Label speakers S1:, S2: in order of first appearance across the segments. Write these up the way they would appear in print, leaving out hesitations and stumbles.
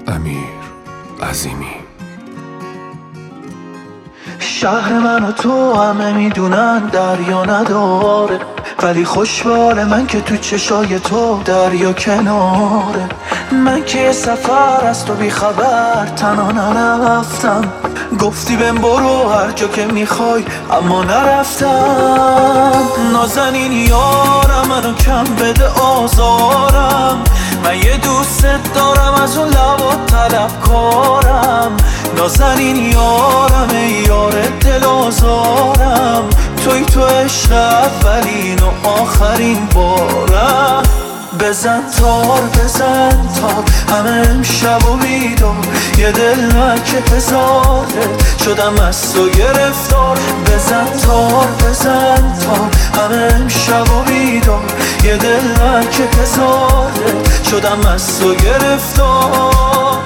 S1: امیر عظیمی.
S2: شهر من و تو همه میدونن دریا نداره، ولی خوشبال من که تو چشای تو دریا کناره. من که سفر از تو بی خبر تنها نرفتم، گفتی بهم برو هر جا که میخوای اما نرفتم. نازنین یارم منو کم بده آزارم، من یه دوست دارم از اون لبات طلبکارم. نازنین یارم ای یار دل آزارم، توی تو عشق اولین و آخرین بارم. بزن تار همه امشب و بیدار، یه دل که هزاره شدم از تو گرفتار. بزن تار همه امشب و بیدار، یه دل که هزاره شدم از تو گرفتار.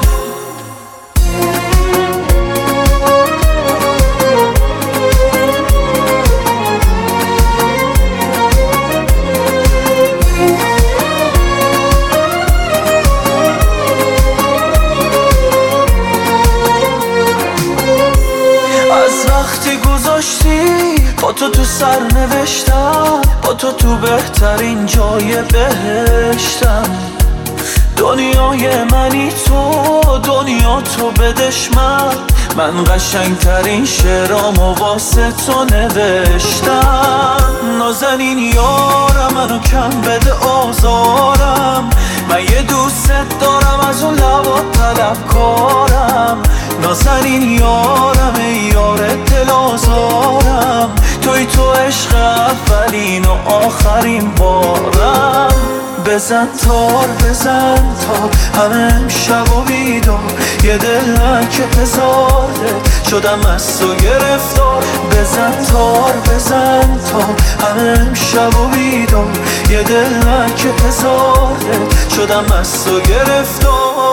S2: با تو سر نوشتم، با تو بهترین جای بهشتم. دنیای منی تو، دنیا تو بدش من قشنگترین شعرامو واسه تو نوشتم. نازنین یارم منو کم بده آزارم، من یه دوست دارم از اون لبات طلبکارم. نازنین یارم ای یار دل آزارم، توی تو عشق اولین و آخرین بارم. بزن تار همه امشب و بیدار، یه دل که هزاره شدم از تو گرفتار. بزن تار همه امشب و بیدار، یه دل که هزاره شدم از تو گرفتار.